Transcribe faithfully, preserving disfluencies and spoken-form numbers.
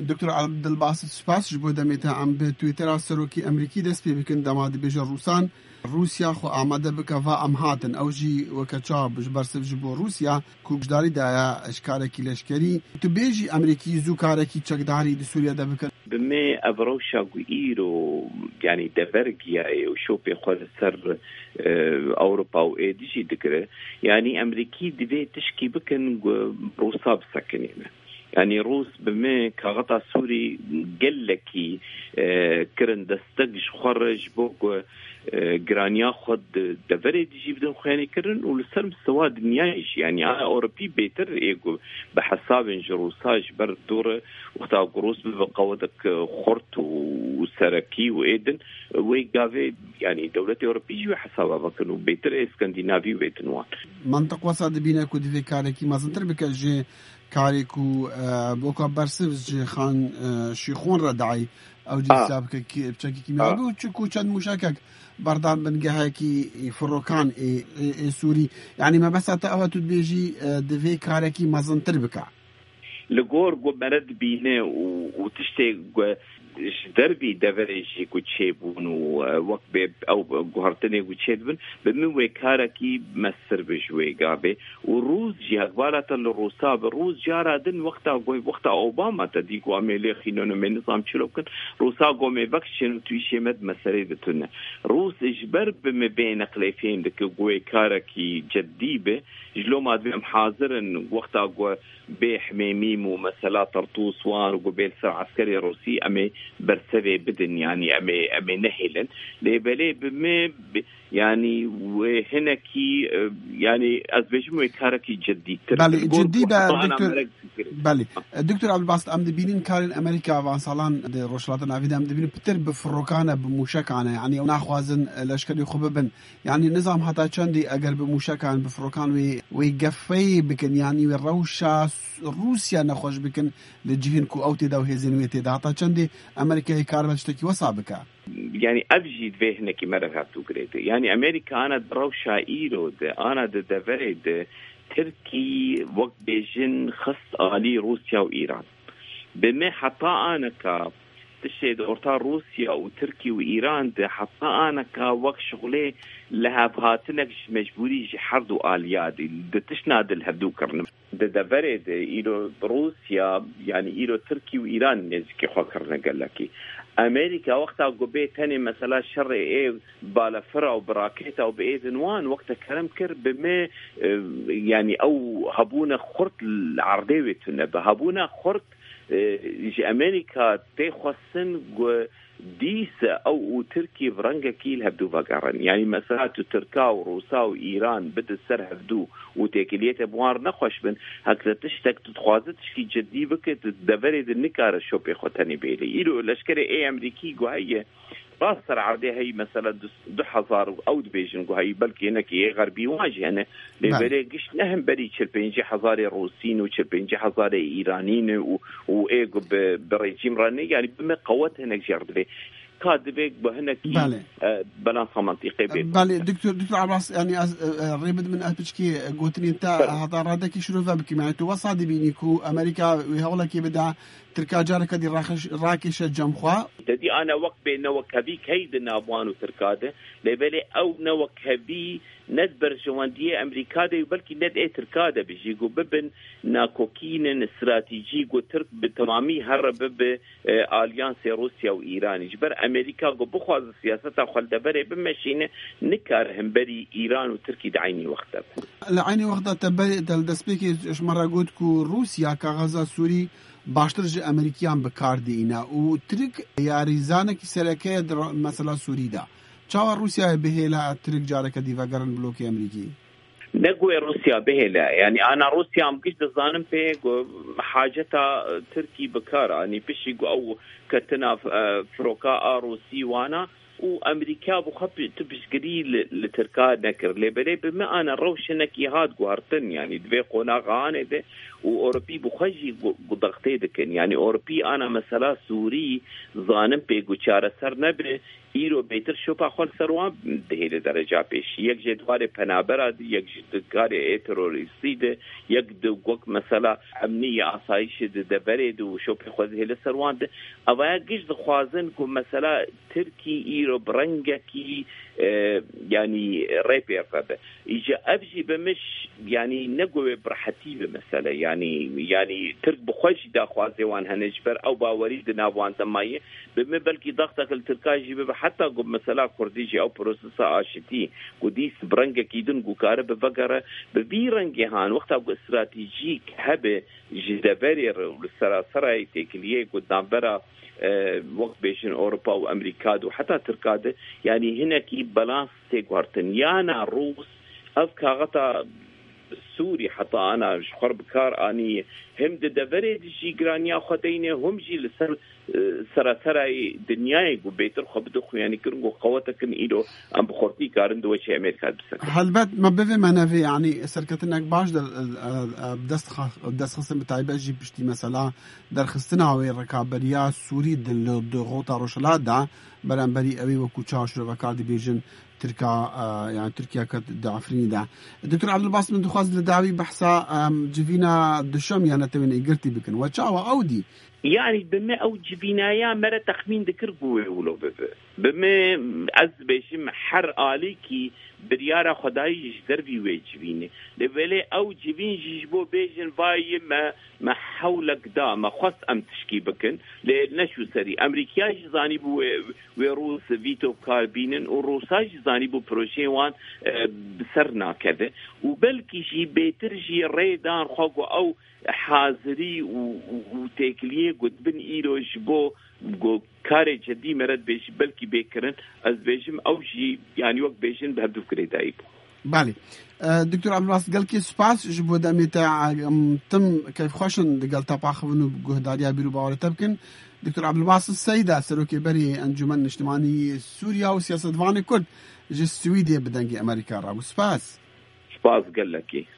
دکتور عبدالباسط سپاس بۆ دەمێتە ئەم بە تویتەرا سەرۆکی ئەمریکی دەست پێ بکەن دەما دەبێژە رووسان رووسیا خۆ ئامادە بکەڤ ئەم هاتن ئەوژی وەکە چا بەرسەرژ بۆ رووسیا کوژداریدایە ئەشکارێکی لەشکەری تو بێژی ئەمریکی زوو کارێکی چەکداری دی سووریا دەبکەن بمێ ئەڤڕەوشا گوئیر و یعنی دەڤەرگیایە و شۆپێ خۆ لەسەر ئەوروپا و ئێدیژی دەگرە یعنی ئەمریکی دەبێ تشکی بکەن ڕووسا بسەکنێنە يعني روس بما كغطى سوري قلكي كرن دستقش خرج بوق جرانيا خد دفري دي بدون خياني كرن ولسر مستوى دنيايش يعني أنا أوروبي بيتر إيجو بحساب جروساج بر دور وقتا قروس بقوتك خرط وسركي وإيدن ويقافي يعني دولة أوروبية وحسابها بكنو بيتر إسكندنافي وبيتنوان منطق وصاد بينا كود في كاركي ما زنتر بكجي كاريكو بوكا برسفز خان شيخون ردعي او جساب كي بشكل كيميائي وتشكو كان مشاكك بردان بنجهاكي فروكان اي, اي سوري يعني ما بس تاوى تبيجي دفي كاركي ما زنتر بكا لغور جو مرد بينه وتشتي دربي دفريجي كوتشيبون ووقبي او غهرتني كوتشيبون بمن كاركي مسر بجوي غابي وروز جي اخبارات الروسا بروز جارا دن وقتا وقتا اوباما تديكو عملي خينون من نظام تشلوكن روسا قومي فاكشن تويشي مد مسري بتونه روس اجبر بما بين قليفين دك غوي كاركي جديبه جلو ما دم حاضر وقتا غو بحميميم ومساله طرطوس وان وقبيل سر عسكري روسي امي برسبه بدن يعني امي امي نهلن لبلي بما يعني وهناكي يعني ازبجمو كاركي جدي بله جدي بقى دكتور بله دكتور عبد الباسط ام دبينين كارين امريكا وانصالان دي روشلات نافيدا ام دبين بتر بفروكانه بموشكانه يعني وناخوازن لشكري خببن يعني نظام حتى چندي اگر بموشكان بفروكان وي ويقفي بكن يعني وروشا روسيا نخوش بكن لجهن كو اوتي داو هزينويتي دا حتى چندي امريكا كاربشتكي وصابكا يعني أبجد فيه هناك مرة تقريته يعني أمريكا أنا دروشا إيرو ده أنا ده دفرد تركي وقت بيجن خص آلي روسيا وإيران بما حتى أنا كا تشهد أورتا روسيا وتركي وإيران ده حتى أنا كا وقت شغلي لها بهاتنك مجبوري حرد وآليات ده تشناد الهبدو كرنم ده دفرد إيرو روسيا يعني إيرو تركي وإيران نزكي خاكرنا قال لكي أمريكا وقتها قبيت تاني مثلا شر إيه بالفرع وبراكيتا وبإذنوان وقتها كلام كر بما يعني أو هبونا خرط العرضية تنبه هبونا خرط يجي أمريكا تخصن ديسة أو تركي فرنجا كيل هبدو فقرن يعني مثلا تركا وروسا وإيران بدأ السر هبدو وتأكلية بوار نخوش بن هكذا تشتك تتخوازت في جدي بك تدبرد النكار الشوبي خوتاني بيلي إلو الأشكري إيه أمريكي قوهية باصر عرضي هي مثلا دو حزار أو دبيجن قوهي بلكي هناك إيه غربي واجه أنا لبالي قش نهم بري تشربينجي حزاري روسين وتشربينجي حزاري إيرانيين وإيه بريجيم راني يعني بما قوات هناك جردلي كادبك بهناك بلانسا منطقي بيه بالي دكتور دكتور عباس يعني ريبد من أبشكي قوتني انت هذا رادك شنو ذابك يعني توصل بينيكو أمريكا وهولك يبدأ تركا جارك دي راكش راكش جمخوا دي أنا وقت بين وكبي كيد نابوان وتركاده لبالي أو نوكبي ندبر جواندية أمريكا ده بلكي ند إيه تركاده بيجيجو ببن ناكوكين استراتيجي جو ترك بتمامي هرب ب آليانس روسيا وإيران يجبر أمريكا جو بخواز سياستها خل دبره بمشينه نكار هم بري إيران وتركي دعيني وقتها لعيني وقتها تبري دلدسبيكي اش مرة قلت كو روسيا كغزا سوري باشتر جي امريكيان بكار دينا و ترك ياريزانك سركه مثلا سوري دا چاوا روسيا بهلا ترك جارك ديفا قرن بلوكي امريكي نقوي روسيا بهلا يعني انا روسيا ام قش ظانم في حاجتها تركي بكار يعني بشي او كتنا فروكا روسي وانا وامريكا بخبي تبشكري لتركا نكر لبلي بما انا روشنك يهاد قهرتن يعني دبي قونا غانه ده واوروبي بخجي ضغطي دكن يعني اوروبي انا مثلا سوري ظانم بيغو چاره سر نبره ایرو بهتر شوپا خون سروان دهیل درجه پیش یک جدوار پنابرا دی یک جدگار تروریستی ده یک دو گوک مثلا امنی آسایش ده دبره دو شوپی خود هیل سروان ده اوه گیش دخوازن که مثلا ترکی ایرو برنگه کی يعني ريبير هذا يجي أبجي بمش يعني نقوي برحتي بمثلا يعني يعني ترك بخوش دا خوازيوان هنجبر أو باوريد ناوان تماية بما بلكي ضغطك التركاجي ببا حتى قب مثلا كرديجي أو بروسسا آشتي قديس برنجة كيدن قوكارة بفقرة ببيرنجي هان وقتا قو استراتيجيك هبه جدبرير للسراسرة تيكليه قدام برا أه وقت بيشن أوروبا وأمريكا وحتى تركاده يعني هنا كي بالانس تيقوارتن يانا روس أذكى غطا سوري حتى أنا شخر بكار أني هم دبري دي جرانيا خدينه هم جي لسر سراسرة دنياي وبيتر خبدخ يعني كرنجو قوتك إيدو أم بخورتي كارن دو شيء أمريكا بس هل بات ما بفهم أنا في يعني سركتناك باش در بدست خ بدست خصم بتاعي جي بشتي مثلا در خستنا ويركابريا سوري دل ضغوطا روشلات دا برانبري أبي وكوتشاش رفكاردي بيجن تركا آه يعني تركيا كدعفرين دا الدكتور عبد الباسط من دخواز لدعوي بحثا جفينا دشم يعني تبين إقرتي بكن وشاوة أودي يعني بما أو جبينايا مرة تخمين ذكر قوي ولو ببه بما از بيشم حر آليكي بريارة خداي جدر بي ويجبيني لبالي أو جبين جيجبو بيجن باي ما ما حولك دا ما خص أم تشكي بكن لنشو سري أمريكا جزاني بو وروس فيتو كاربينن وروسا جزاني بو بروشيوان بسرنا كذا وبلكي جي بيترجي ريدان خوغو أو حاضري وتكليه قد بن إيروش بو بو كاري جدي مرد بيش بلكي بيكرن از بيشم أو شيء يعني وقت بيشن بهدو كري دايب. بالي دكتور عبد الباسط قال كي سباس جبو دامي تاع تم كيف خوشن قال تبع خبنو بجهداريا بيرو باور تبكن دكتور عبد الباسط السيدة سروكي بري أنجمن اجتماعي سوريا وسياسة فاني كرد جي السويدية بدنجي أمريكا راو سباس. سباس قال لك